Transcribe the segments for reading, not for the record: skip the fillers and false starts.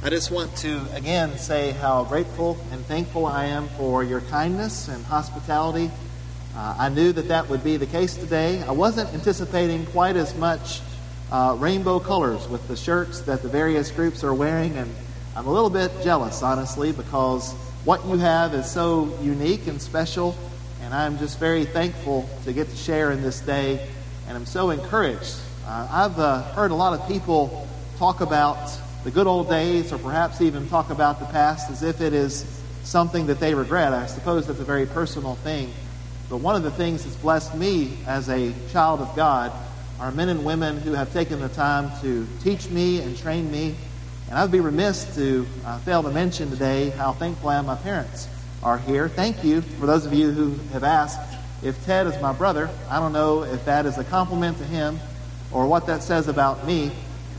I just want to again say how grateful and thankful I am for your kindness and hospitality. I knew that would be the case today. I wasn't anticipating quite as much rainbow colors with the shirts that the various groups are wearing, and I'm a little bit jealous, honestly, because what you have is so unique and special, and I'm just very thankful to get to share in this day, and I'm so encouraged. I've heard a lot of people talk about the good old days, or perhaps even talk about the past as if it is something that they regret. I suppose that's a very personal thing. But one of the things that's blessed me as a child of God are men and women who have taken the time to teach me and train me. And I'd be remiss to fail to mention today how thankful I am my parents are here. Thank you for those of you who have asked if Ted is my brother. I don't know if that is a compliment to him or what that says about me.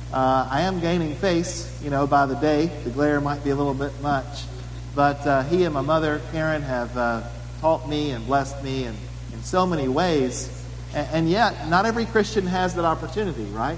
I am gaining face, by the day. The glare might be a little bit much. But he and my mother, Karen, have taught me and blessed me in so many ways. And yet, not every Christian has that opportunity, right?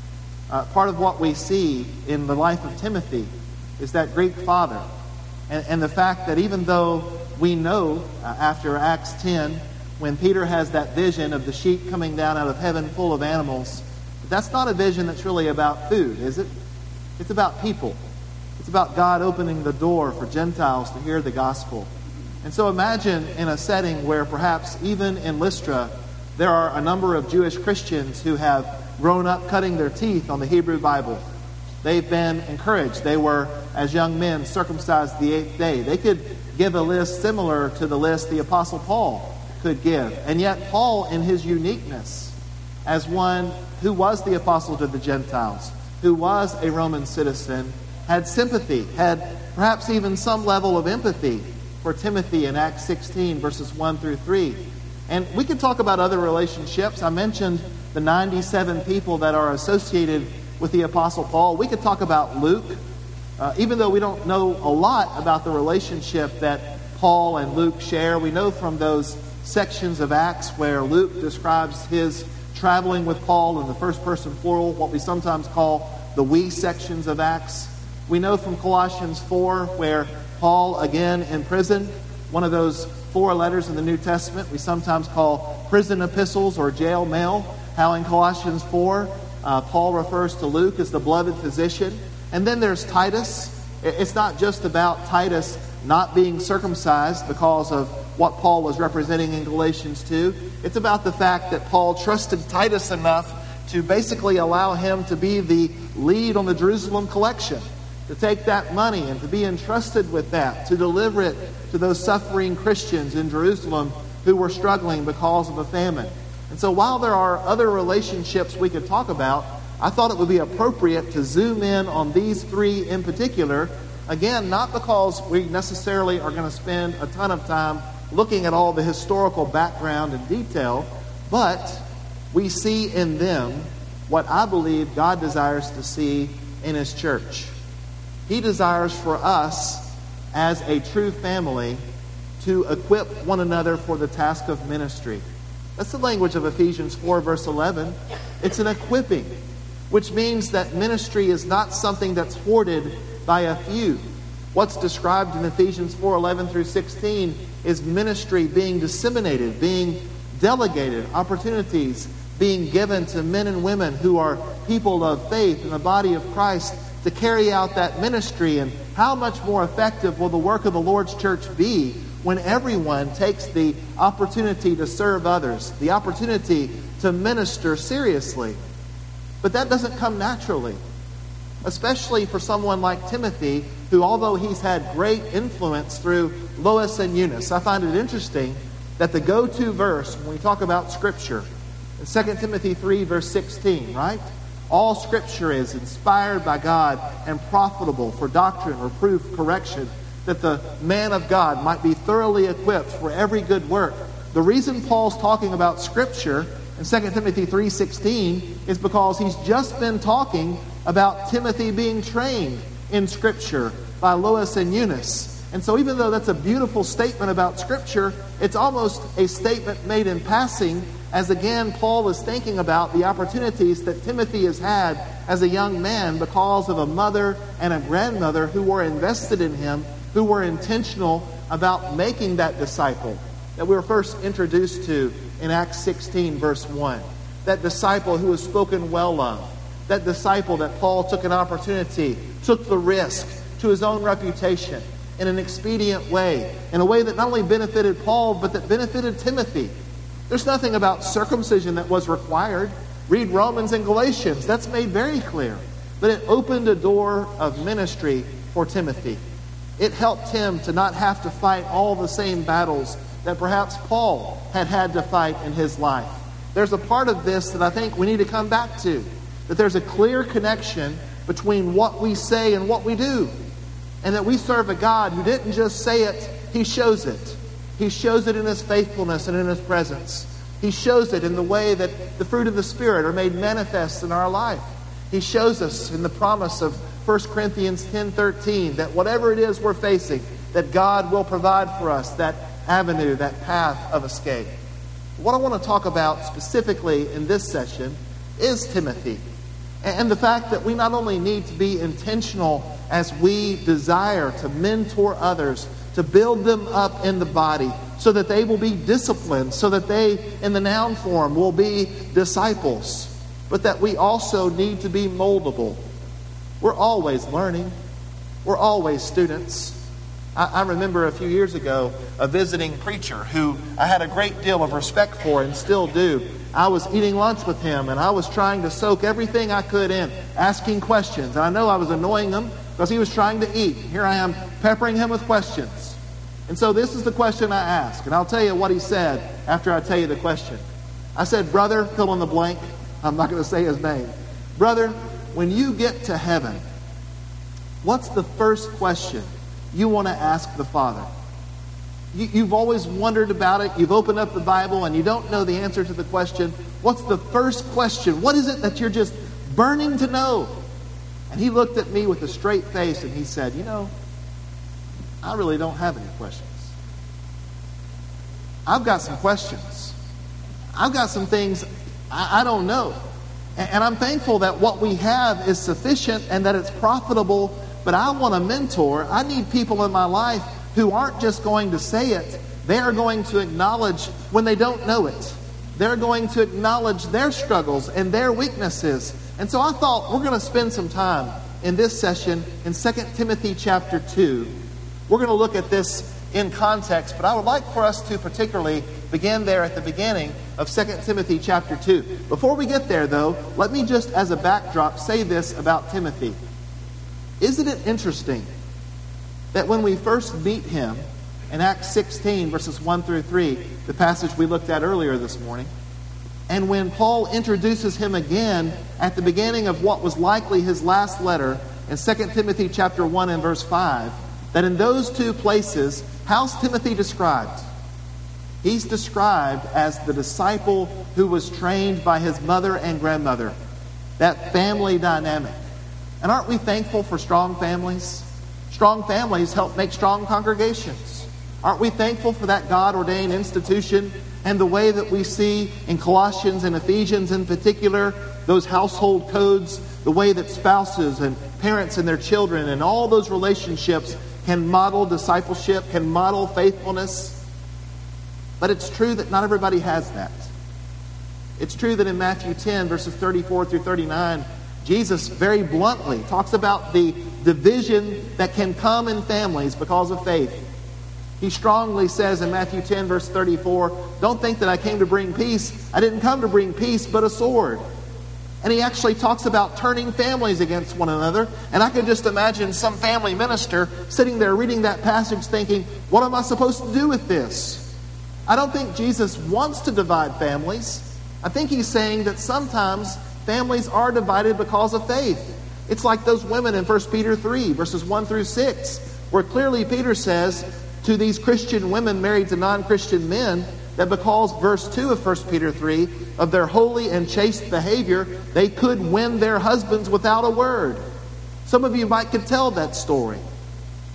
Part of what we see in the life of Timothy is that Greek father. And the fact that even though we know after Acts 10, when Peter has that vision of the sheep coming down out of heaven full of animals, that's not a vision that's really about food, is it? It's about people. It's about God opening the door for Gentiles to hear the gospel. And so imagine in a setting where perhaps even in Lystra, there are a number of Jewish Christians who have grown up cutting their teeth on the Hebrew Bible. They've been encouraged. They were, as young men, circumcised the 8th day. They could give a list similar to the list the Apostle Paul could give. And yet Paul, in his uniqueness, as one who was the apostle to the Gentiles, who was a Roman citizen, had sympathy, had perhaps even some level of empathy for Timothy in Acts 16, verses 1 through 3. And we could talk about other relationships. I mentioned the 97 people that are associated with the Apostle Paul. We could talk about Luke. Even though we don't know a lot about the relationship that Paul and Luke share, we know from those sections of Acts where Luke describes his traveling with Paul in the first person plural, what we sometimes call the we sections of Acts. We know from Colossians 4 where Paul, again in prison, one of those 4 letters in the New Testament we sometimes call prison epistles or jail mail, how in Colossians 4 Paul refers to Luke as the beloved physician. And then there's Titus. It's not just about Titus not being circumcised because of what Paul was representing in Galatians 2. It's about the fact that Paul trusted Titus enough to basically allow him to be the lead on the Jerusalem collection, to take that money and to be entrusted with that, to deliver it to those suffering Christians in Jerusalem who were struggling because of a famine. And so while there are other relationships we could talk about, I thought it would be appropriate to zoom in on these 3 in particular. Again, not because we necessarily are going to spend a ton of time looking at all the historical background and detail, but we see in them what I believe God desires to see in His church. He desires for us as a true family to equip one another for the task of ministry. That's the language of Ephesians 4, verse 11. It's an equipping, which means that ministry is not something that's hoarded by a few. What's described in Ephesians 4, 11 through 16 is ministry being disseminated, being delegated, opportunities being given to men and women who are people of faith in the body of Christ to carry out that ministry. And how much more effective will the work of the Lord's church be when everyone takes the opportunity to serve others, the opportunity to minister seriously? But that doesn't come naturally, especially for someone like Timothy, who, although he's had great influence through Lois and Eunice. I find it interesting that the go-to verse when we talk about Scripture in 2 Timothy 3, verse 16, right? All Scripture is inspired by God and profitable for doctrine, reproof, correction, that the man of God might be thoroughly equipped for every good work. The reason Paul's talking about Scripture in 2 Timothy 3:16 is because he's just been talking about Timothy being trained in Scripture by Lois and Eunice. And so even though that's a beautiful statement about Scripture, it's almost a statement made in passing, as again Paul is thinking about the opportunities that Timothy has had as a young man because of a mother and a grandmother who were invested in him, who were intentional about making that disciple that we were first introduced to in Acts 16, verse 1. That disciple who was spoken well of. That disciple that Paul took an opportunity, took the risk to his own reputation in an expedient way, in a way that not only benefited Paul, but that benefited Timothy. There's nothing about circumcision that was required. Read Romans and Galatians. That's made very clear. But it opened a door of ministry for Timothy. It helped him to not have to fight all the same battles that perhaps Paul had to fight in his life. There's a part of this that I think we need to come back to. That there's a clear connection between what we say and what we do. And that we serve a God who didn't just say it, He shows it. He shows it in His faithfulness and in His presence. He shows it in the way that the fruit of the Spirit are made manifest in our life. He shows us in the promise of 1 Corinthians 10:13 that whatever it is we're facing, that God will provide for us that avenue, that path of escape. What I want to talk about specifically in this session is Timothy. And the fact that we not only need to be intentional as we desire to mentor others, to build them up in the body so that they will be disciplined, so that they, in the noun form, will be disciples, but that we also need to be moldable. We're always learning. We're always students. I remember a few years ago a visiting preacher who I had a great deal of respect for and still do. I was eating lunch with him and I was trying to soak everything I could in, asking questions. And I know I was annoying him because he was trying to eat. Here I am peppering him with questions. And so this is the question I asked. And I'll tell you what he said after I tell you the question. I said, "Brother," fill in the blank. I'm not going to say his name. "Brother, when you get to heaven, what's the first question you want to ask the Father?" You've always wondered about it. You've opened up the Bible and you don't know the answer to the question. What's the first question? What is it that you're just burning to know? And he looked at me with a straight face and he said, I really don't have any questions. I've got some questions. I've got some things I don't know. And I'm thankful that what we have is sufficient and that it's profitable. But I want a mentor. I need people in my life who aren't just going to say it. They are going to acknowledge when they don't know it. They're going to acknowledge their struggles and their weaknesses. And so I thought we're going to spend some time in this session in 2 Timothy chapter 2. We're going to look at this in context, but I would like for us to particularly begin there at the beginning of 2 Timothy chapter 2. Before we get there, though, let me just as a backdrop say this about Timothy. Isn't it interesting that when we first meet him in Acts 16, verses 1 through 3, the passage we looked at earlier this morning, and when Paul introduces him again at the beginning of what was likely his last letter in 2 Timothy chapter 1 and verse 5, that in those two places, how's Timothy described? He's described as the disciple who was trained by his mother and grandmother. That family dynamic. And aren't we thankful for strong families? Strong families help make strong congregations. Aren't we thankful for that God-ordained institution and the way that we see in Colossians and Ephesians in particular, those household codes, the way that spouses and parents and their children and all those relationships can model discipleship, can model faithfulness. But it's true that not everybody has that. It's true that in Matthew 10, verses 34 through 39, Jesus very bluntly talks about the division that can come in families because of faith. He strongly says in Matthew 10, verse 34, "Don't think that I came to bring peace. I didn't come to bring peace, but a sword." And he actually talks about turning families against one another. And I can just imagine some family minister sitting there reading that passage thinking, what am I supposed to do with this? I don't think Jesus wants to divide families. I think he's saying that sometimes families are divided because of faith. It's like those women in 1 Peter 3, verses 1 through 6, where clearly Peter says to these Christian women married to non-Christian men that because, verse 2 of 1 Peter 3, of their holy and chaste behavior, they could win their husbands without a word. Some of you might could tell that story.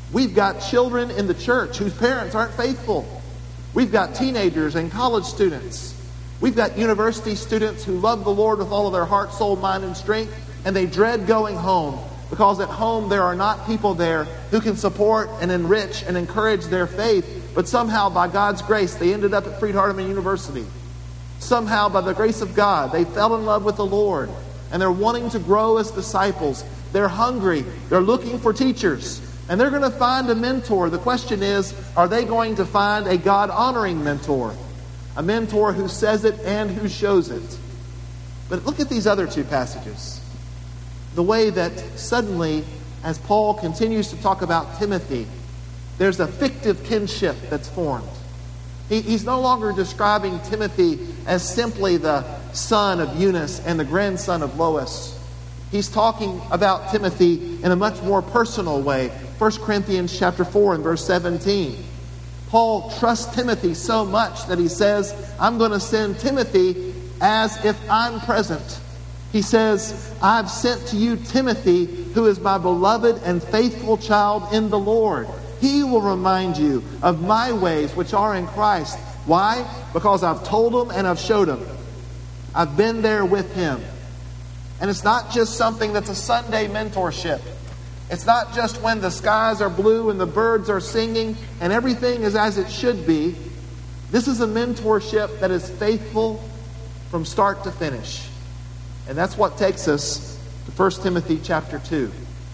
We've got children in the church whose parents aren't faithful. We've got teenagers and college students. We've got university students who love the Lord with all of their heart, soul, mind, and strength, and they dread going home because at home there are not people there who can support and enrich and encourage their faith, but somehow by God's grace they ended up at Freed-Hardeman University. Somehow by the grace of God they fell in love with the Lord, and they're wanting to grow as disciples. They're hungry. They're looking for teachers. And they're going to find a mentor. The question is, are they going to find a God-honoring mentor? A mentor who says it and who shows it. But look at these other two passages. The way that suddenly, as Paul continues to talk about Timothy, there's a fictive kinship that's formed. He's no longer describing Timothy as simply the son of Eunice and the grandson of Lois. He's talking about Timothy in a much more personal way. 1 Corinthians chapter 4 and verse 17. Paul trusts Timothy so much that he says, I'm going to send Timothy as if I'm present. He says, I've sent to you Timothy, who is my beloved and faithful child in the Lord. He will remind you of my ways which are in Christ. Why? Because I've told him and I've showed him. I've been there with him. And it's not just something that's a Sunday mentorship. It's not just when the skies are blue and the birds are singing and everything is as it should be. This is a mentorship that is faithful from start to finish. And that's what takes us to 1 Timothy chapter 2.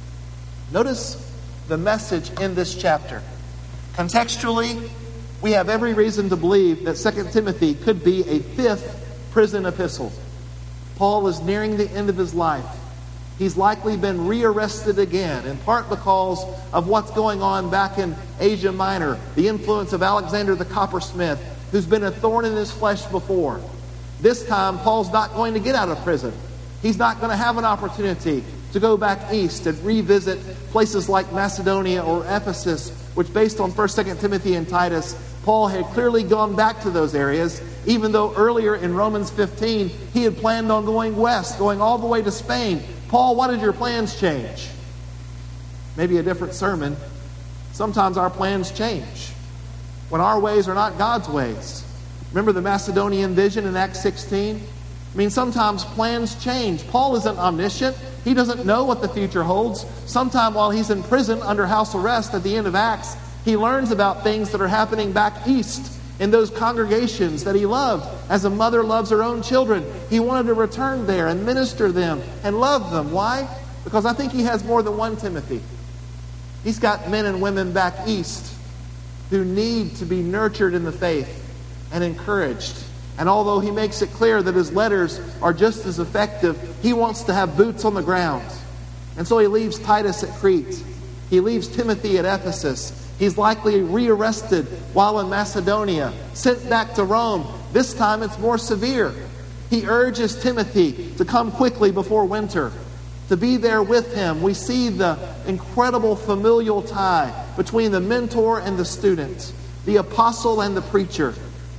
Notice the message in this chapter. Contextually, we have every reason to believe that 2 Timothy could be a fifth prison epistle. Paul is nearing the end of his life. He's likely been rearrested again, in part because of what's going on back in Asia Minor, the influence of Alexander the coppersmith, who's been a thorn in his flesh before. This time, Paul's not going to get out of prison. He's not going to have an opportunity to go back east and revisit places like Macedonia or Ephesus, which based on 1st, 2nd Timothy and Titus, Paul had clearly gone back to those areas, even though earlier in Romans 15, he had planned on going west, going all the way to Spain. Paul, why did your plans change? Maybe a different sermon. Sometimes our plans change when our ways are not God's ways. Remember the Macedonian vision in Acts 16? I mean, sometimes plans change. Paul isn't omniscient. He doesn't know what the future holds. Sometime while he's in prison under house arrest at the end of Acts, he learns about things that are happening back east in those congregations that he loved. As a mother loves her own children, he wanted to return there and minister them and love them. Why? Because I think he has more than one Timothy. He's got men and women back east who need to be nurtured in the faith and encouraged. And although he makes it clear that his letters are just as effective, he wants to have boots on the ground. And so he leaves Titus at Crete. He leaves Timothy at Ephesus. He's likely rearrested while in Macedonia, sent back to Rome. This time it's more severe. He urges Timothy to come quickly before winter, to be there with him. We see the incredible familial tie between the mentor and the student, the apostle and the preacher.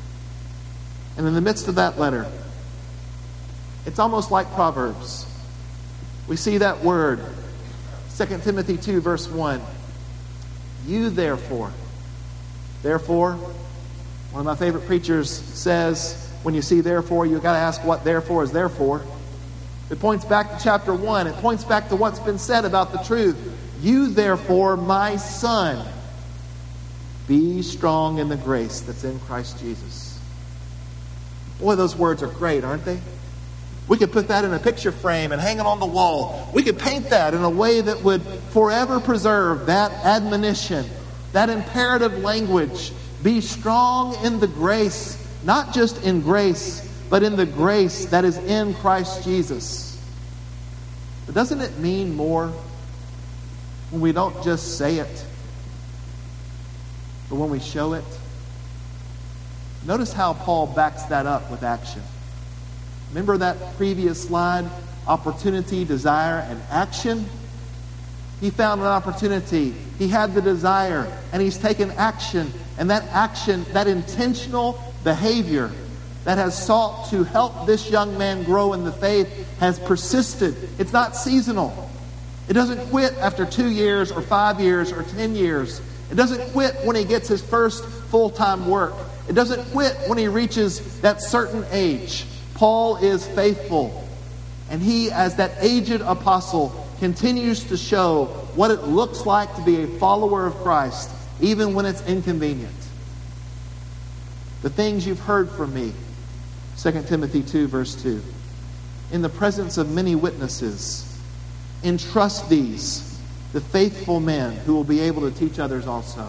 And in the midst of that letter, it's almost like Proverbs. We see that word, 2 Timothy 2, verse 1. You therefore, one of my favorite preachers says, when you see therefore, you've got to ask what therefore is there for. It points back to chapter 1. It points back to what's been said about the truth. You therefore, my son, be strong in the grace that's in Christ Jesus. Boy, those words are great, aren't they? We could put that in a picture frame and hang it on the wall. We could paint that in a way that would forever preserve that admonition, that imperative language. Be strong in the grace, not just in grace, but in the grace that is in Christ Jesus. But doesn't it mean more when we don't just say it, but when we show it? Notice how Paul backs that up with action. Remember that previous slide? Opportunity, desire, and action. He found an opportunity. He had the desire, and he's taken action. And that action, that intentional behavior that has sought to help this young man grow in the faith has persisted. It's not seasonal. It doesn't quit after 2 years or 5 years or 10 years. It doesn't quit when he gets his first full-time work. It doesn't quit when he reaches that certain age. Paul is faithful. And he, as that aged apostle, continues to show what it looks like to be a follower of Christ, even when it's inconvenient. The things you've heard from me, 2 Timothy 2, verse 2. In the presence of many witnesses, entrust these, the faithful men who will be able to teach others also.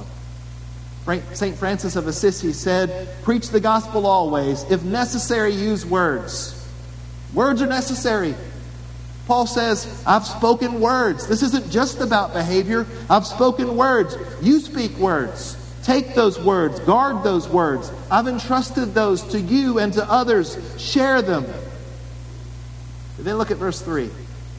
St. Francis of Assisi said, preach the gospel always. If necessary, use words. Words are necessary. Paul says, I've spoken words. This isn't just about behavior. I've spoken words. You speak words. Take those words. Guard those words. I've entrusted those to you and to others. Share them. And then look at verse 3.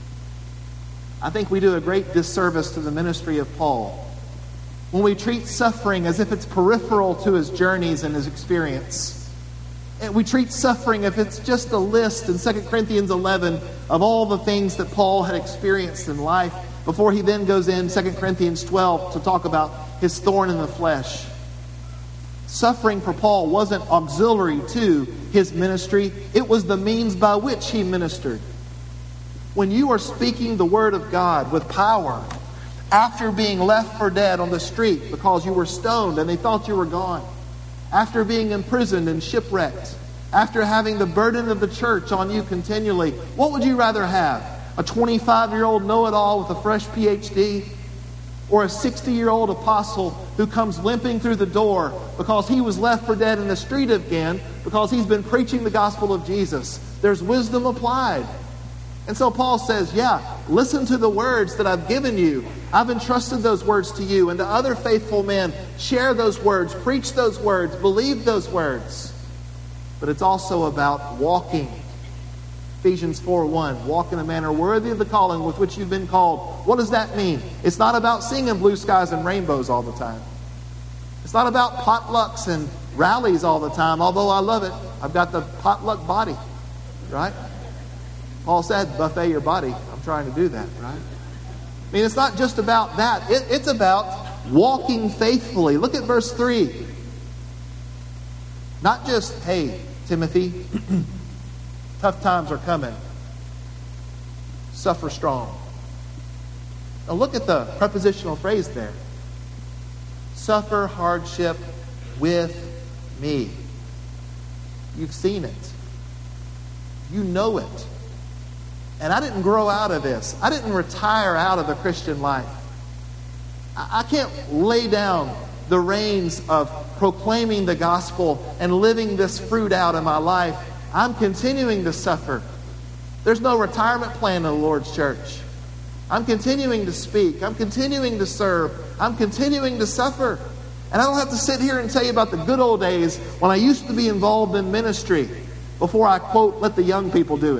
I think we do a great disservice to the ministry of Paul when we treat suffering as if it's peripheral to his journeys and his experience. And we treat suffering if it's just a list in 2 Corinthians 11 of all the things that Paul had experienced in life before he then goes in 2 Corinthians 12 to talk about his thorn in the flesh. Suffering for Paul wasn't auxiliary to his ministry. It was the means by which he ministered. When you are speaking the word of God with power, after being left for dead on the street because you were stoned and they thought you were gone, after being imprisoned and shipwrecked, after having the burden of the church on you continually, what would you rather have? A 25-year-old know-it-all with a fresh PhD? Or a 60-year-old apostle who comes limping through the door because he was left for dead in the street again because he's been preaching the gospel of Jesus? There's wisdom applied. And so Paul says, listen to the words that I've given you. I've entrusted those words to you and to other faithful men. Share those words, preach those words, believe those words. But it's also about walking. Ephesians 4:1, walk in a manner worthy of the calling with which you've been called. What does that mean? It's not about singing blue skies and rainbows all the time. It's not about potlucks and rallies all the time, although I love it. I've got the potluck body, right? Paul said, buffet your body. I'm trying to do that, right? I mean, it's not just about that. It's about walking faithfully. Look at verse 3. Not just, hey, Timothy, tough times are coming. Suffer strong. Now look at the prepositional phrase there. Suffer hardship with me. You've seen it. You know it. And I didn't grow out of this. I didn't retire out of the Christian life. I can't lay down the reins of proclaiming the gospel and living this fruit out in my life. I'm continuing to suffer. There's no retirement plan in the Lord's church. I'm continuing to speak. I'm continuing to serve. I'm continuing to suffer. And I don't have to sit here and tell you about the good old days when I used to be involved in ministry before I, quote, let the young people do it.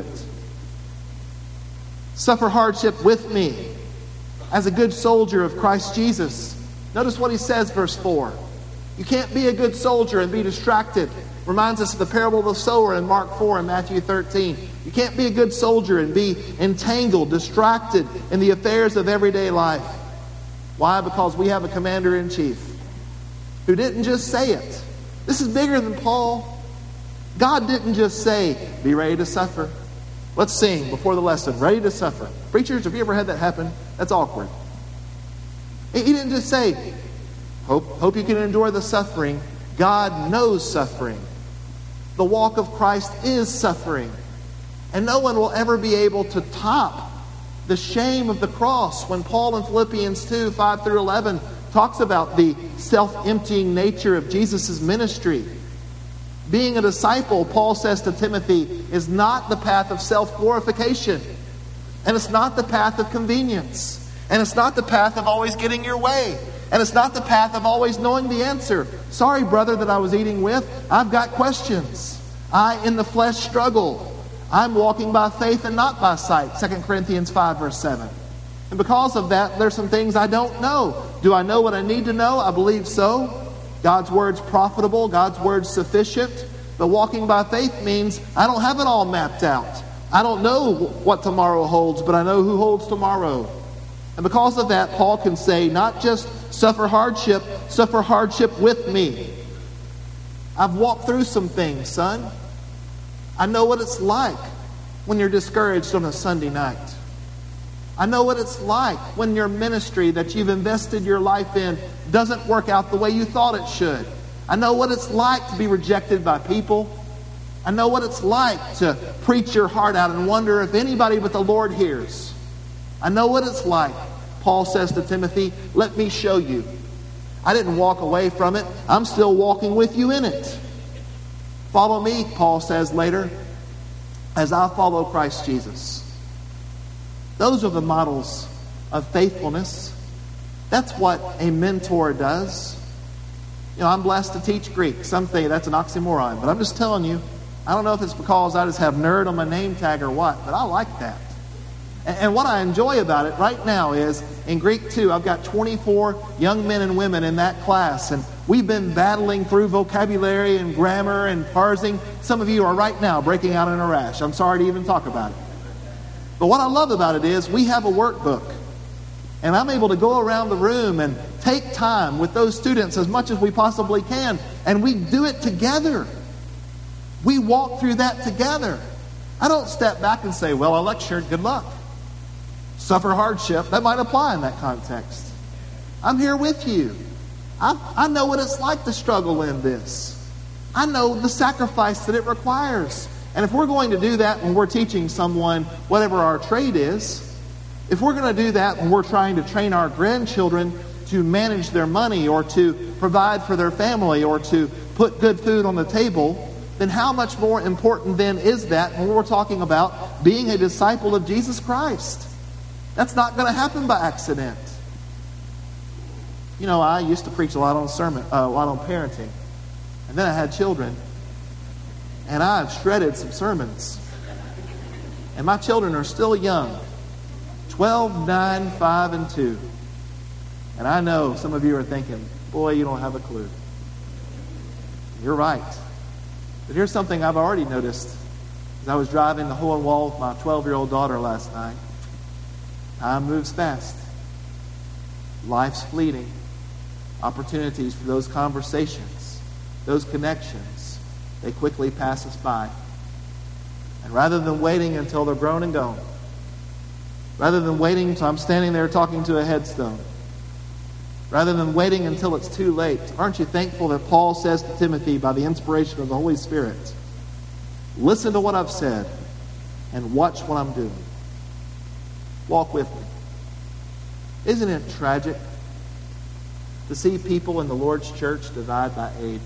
Suffer hardship with me as a good soldier of Christ Jesus. Notice what he says, verse 4. You can't be a good soldier and be distracted. Reminds us of the parable of the sower in Mark 4 and Matthew 13. You can't be a good soldier and be entangled, distracted in the affairs of everyday life. Why? Because we have a commander-in-chief who didn't just say it. This is bigger than Paul. God didn't just say, be ready to suffer. Let's sing before the lesson, ready to suffer. Preachers, have you ever had that happen? That's awkward. He didn't just say, hope you can endure the suffering. God knows suffering. The walk of Christ is suffering. And no one will ever be able to top the shame of the cross when Paul in Philippians 2, 5 through 11 talks about the self-emptying nature of Jesus' ministry. Being a disciple, Paul says to Timothy, is not the path of self-glorification. And it's not the path of convenience. And it's not the path of always getting your way. And it's not the path of always knowing the answer. Sorry, brother, that I was eating with. I've got questions. I, in the flesh, struggle. I'm walking by faith and not by sight. 2 Corinthians 5, verse 7. And because of that, there's some things I don't know. Do I know what I need to know? I believe so. God's word's profitable. God's word's sufficient. But walking by faith means I don't have it all mapped out. I don't know what tomorrow holds, but I know who holds tomorrow. And because of that, Paul can say, not just suffer hardship with me. I've walked through some things, son. I know what it's like when you're discouraged on a Sunday night. I know what it's like when your ministry that you've invested your life in doesn't work out the way you thought it should. I know what it's like to be rejected by people. I know what it's like to preach your heart out and wonder if anybody but the Lord hears. I know what it's like. Paul says to Timothy, let me show you. I didn't walk away from it. I'm still walking with you in it. Follow me, Paul says later, as I follow Christ Jesus. Those are the models of faithfulness. That's what a mentor does. You know, I'm blessed to teach Greek. Some say that's an oxymoron, but I'm just telling you, I don't know if it's because I just have nerd on my name tag or what, but I like that. And what I enjoy about it right now is, in Greek 2, I've got 24 young men and women in that class, and we've been battling through vocabulary and grammar and parsing. Some of you are right now breaking out in a rash. I'm sorry to even talk about it. But what I love about it is we have a workbook, and I'm able to go around the room and take time with those students as much as we possibly can, and we do it together. We walk through that together. I don't step back and say, well, I lectured, good luck. Suffer hardship, that might apply in that context. I'm here with you. I know what it's like to struggle in this. I know the sacrifice that it requires. And if we're going to do that when we're teaching someone whatever our trade is, if we're going to do that when we're trying to train our grandchildren to manage their money or to provide for their family or to put good food on the table, then how much more important then is that when we're talking about being a disciple of Jesus Christ? That's not going to happen by accident. You know, I used to preach a lot on parenting. And then I had children. And I've shredded some sermons. And my children are still young. 12, 9, 5, and 2. And I know some of you are thinking, boy, you don't have a clue. You're right. But here's something I've already noticed. As I was driving the hole and wall with my 12-year-old daughter last night, time moves fast. Life's fleeting. Opportunities for those conversations, those connections, they quickly pass us by. And rather than waiting until they're grown and gone, rather than waiting until I'm standing there talking to a headstone, rather than waiting until it's too late, aren't you thankful that Paul says to Timothy by the inspiration of the Holy Spirit, listen to what I've said and watch what I'm doing. Walk with me. Isn't it tragic to see people in the Lord's church divide by age?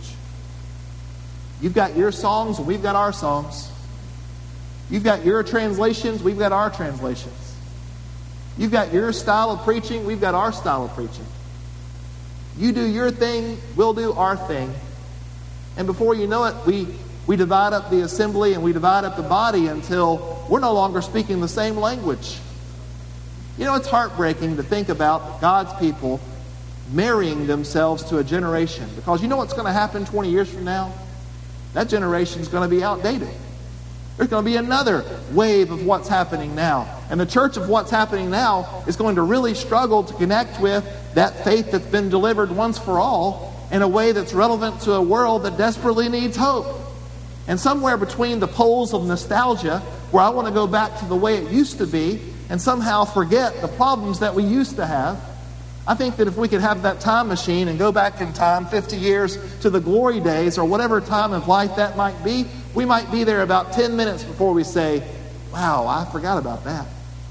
You've got your songs and we've got our songs. You've got your translations, we've got our translations. You've got your style of preaching, we've got our style of preaching. You do your thing, we'll do our thing. And before you know it, we divide up the assembly and we divide up the body until we're no longer speaking the same language. You know, it's heartbreaking to think about God's people marrying themselves to a generation. Because you know what's going to happen 20 years from now? That generation is going to be outdated. There's going to be another wave of what's happening now. And the church of what's happening now is going to really struggle to connect with that faith that's been delivered once for all in a way that's relevant to a world that desperately needs hope. And somewhere between the poles of nostalgia, where I want to go back to the way it used to be and somehow forget the problems that we used to have, I think that if we could have that time machine and go back in time 50 years to the glory days or whatever time of life that might be, we might be there about 10 minutes before we say, wow, I forgot about that.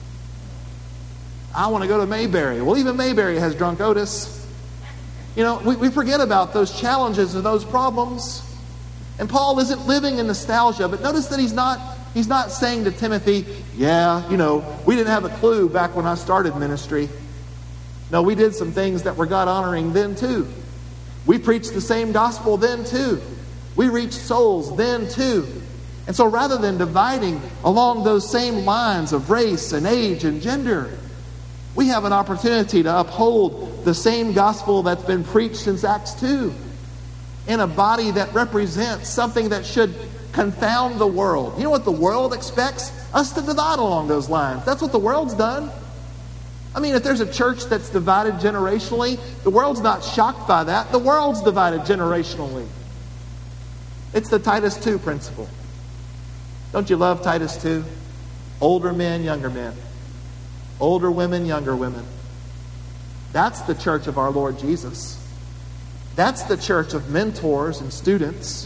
I want to go to Mayberry. Well, even Mayberry has drunk Otis. You know, we forget about those challenges and those problems. And Paul isn't living in nostalgia, but notice that he's not saying to Timothy, yeah, you know, we didn't have a clue back when I started ministry. No, we did some things that were God-honoring then too. We preached the same gospel then too. We reached souls then too. And so rather than dividing along those same lines of race and age and gender, we have an opportunity to uphold the same gospel that's been preached since Acts 2 in a body that represents something that should confound the world. You know what the world expects? Us to divide along those lines. That's what the world's done. I mean, if there's a church that's divided generationally, the world's not shocked by that. The world's divided generationally. It's the Titus 2 principle. Don't you love Titus 2? Older men, younger men. Older women, younger women. That's the church of our Lord Jesus. That's the church of mentors and students.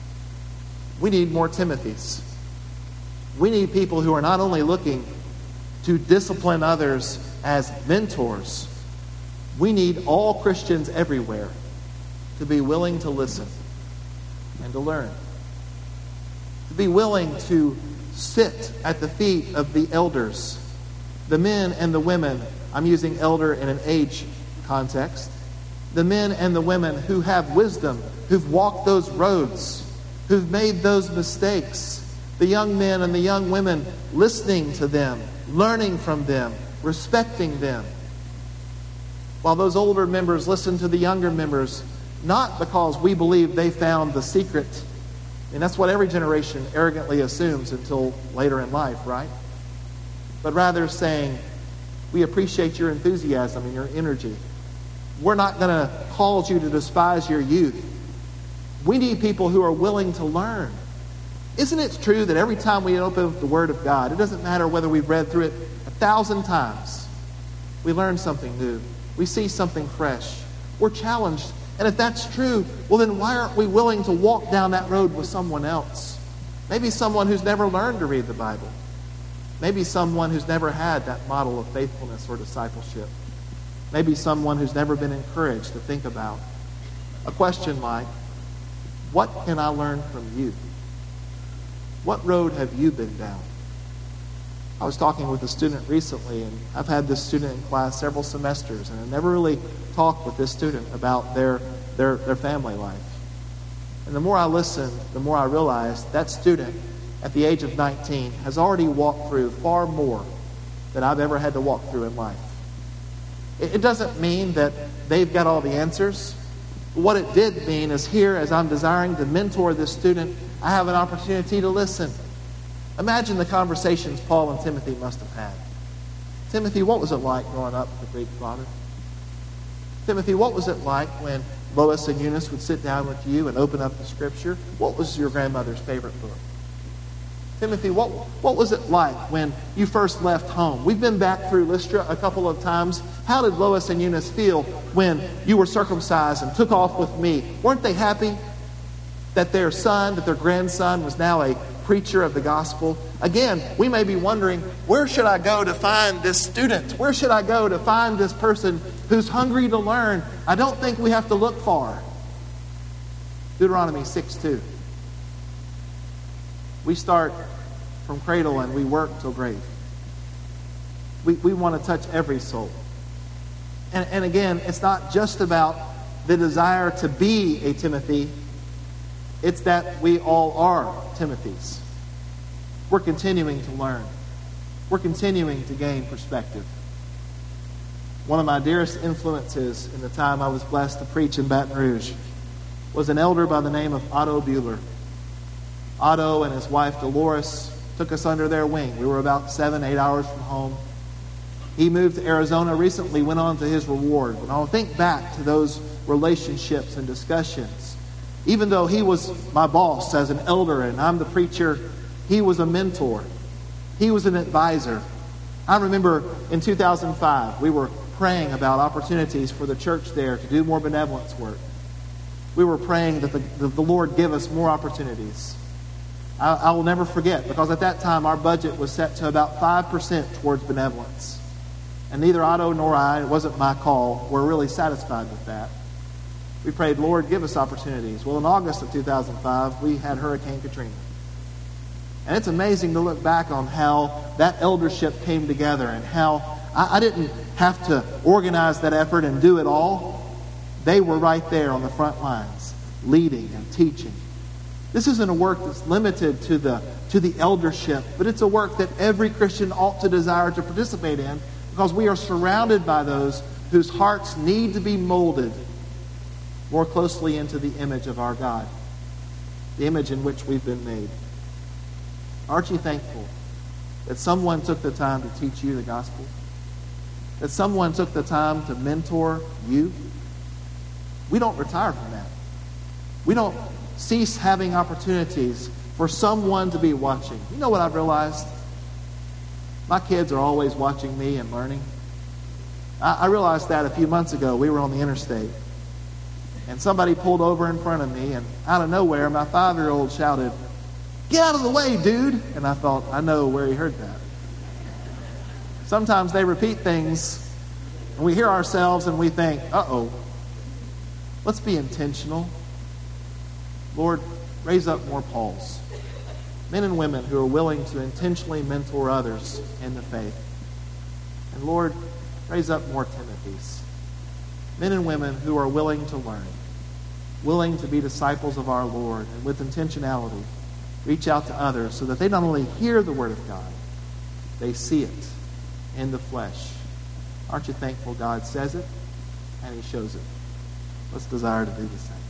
We need more Timothys. We need people who are not only looking to discipline others as mentors. We need all Christians everywhere to be willing to listen and to learn. To be willing to sit at the feet of the elders, the men and the women. I'm using elder in an age context. The men and the women who have wisdom, who've walked those roads, who've made those mistakes. The young men and the young women, listening to them, learning from them, respecting them. While those older members listen to the younger members, not because we believe they found the secret. And that's what every generation arrogantly assumes until later in life, right? But rather saying, we appreciate your enthusiasm and your energy. We're not going to cause you to despise your youth. We need people who are willing to learn. Isn't it true that every time we open the Word of God, it doesn't matter whether we've read through it 1,000 times, we learn something new. We see something fresh. We're challenged. And if that's true, well then why aren't we willing to walk down that road with someone else? Maybe someone who's never learned to read the Bible. Maybe someone who's never had that model of faithfulness or discipleship. Maybe someone who's never been encouraged to think about a question like, what can I learn from you? What road have you been down? I was talking with a student recently, and I've had this student in class several semesters, and I never really talked with this student about their family life. And the more I listened, the more I realized that student, at the age of 19, has already walked through far more than I've ever had to walk through in life. It doesn't mean that they've got all the answers. What it did mean is here, as I'm desiring to mentor this student, I have an opportunity to listen. Imagine the conversations Paul and Timothy must have had. Timothy, what was it like growing up with a Greek father? Timothy, what was it like when Lois and Eunice would sit down with you and open up the Scripture? What was your grandmother's favorite book? Timothy, what was it like when you first left home? We've been back through Lystra a couple of times. How did Lois and Eunice feel when you were circumcised and took off with me? Weren't they happy that their son, that their grandson was now a preacher of the gospel? Again, we may be wondering, where should I go to find this student? Where should I go to find this person who's hungry to learn? I don't think we have to look far. Deuteronomy 6:2. We start from cradle and we work till grave. We want to touch every soul. And again, it's not just about the desire to be a Timothy. It's that we all are Timothys. We're continuing to learn. We're continuing to gain perspective. One of my dearest influences in the time I was blessed to preach in Baton Rouge was an elder by the name of Otto Buehler. Otto and his wife Dolores took us under their wing. We were about 7-8 hours from home. He moved to Arizona recently, went on to his reward. When I'll think back to those relationships and discussions, even though he was my boss as an elder and I'm the preacher, he was a mentor. He was an advisor. I remember in 2005, we were praying about opportunities for the church there to do more benevolence work. We were praying that the Lord give us more opportunities. I will never forget, because at that time our budget was set to about 5% towards benevolence. And neither Otto nor I, it wasn't my call, were really satisfied with that. We prayed, Lord, give us opportunities. Well, in August of 2005, we had Hurricane Katrina. And it's amazing to look back on how that eldership came together and how I didn't have to organize that effort and do it all. They were right there on the front lines, leading and teaching. This isn't a work that's limited to the eldership, but it's a work that every Christian ought to desire to participate in, because we are surrounded by those whose hearts need to be molded more closely into the image of our God, the image in which we've been made. Aren't you thankful that someone took the time to teach you the gospel? that someone took the time to mentor you. We don't retire from that. We don't cease having opportunities for someone to be watching. You know what I've realized? My kids are always watching me and learning. I realized that a few months ago. We were on the interstate, and somebody pulled over in front of me, and out of nowhere, my 5-year-old shouted, "Get out of the way, dude!" And I thought, I know where he heard that. Sometimes they repeat things, and we hear ourselves, and we think, uh-oh. Let's be intentional. Lord, raise up more Pauls. Men and women who are willing to intentionally mentor others in the faith. And Lord, raise up more Timothys. Men and women who are willing to learn, willing to be disciples of our Lord, and with intentionality, reach out to others so that they not only hear the Word of God, they see it in the flesh. Aren't you thankful God says it and He shows it? Let's desire to do the same.